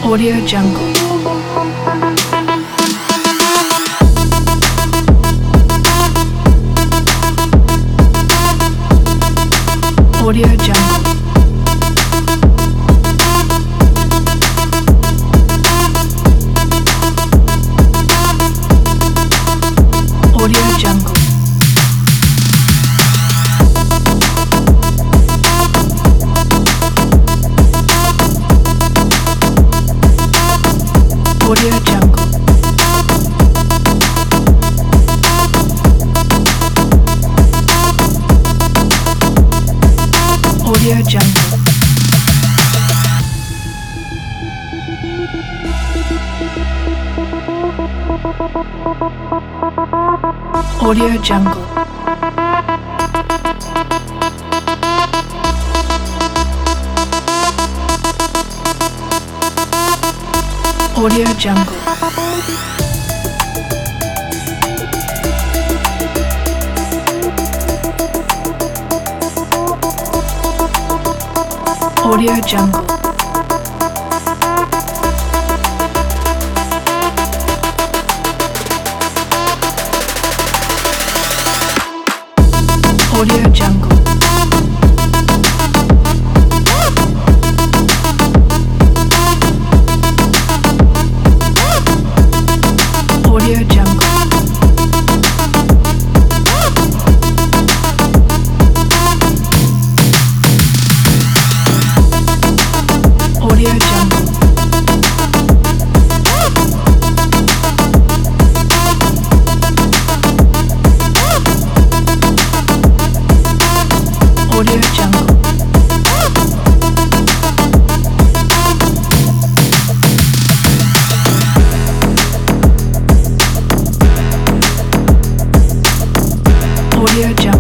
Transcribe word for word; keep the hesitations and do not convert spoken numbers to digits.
Audio Jungle. Audio Jungle. Audio Jungle. Audio Jungle. Audio Jungle. Audio Jungle. Audio Jungle. Audio Jungle. Audio Jungle. Audio Jungle. Audio Jungle. Audio Jungle. Audio Jungle.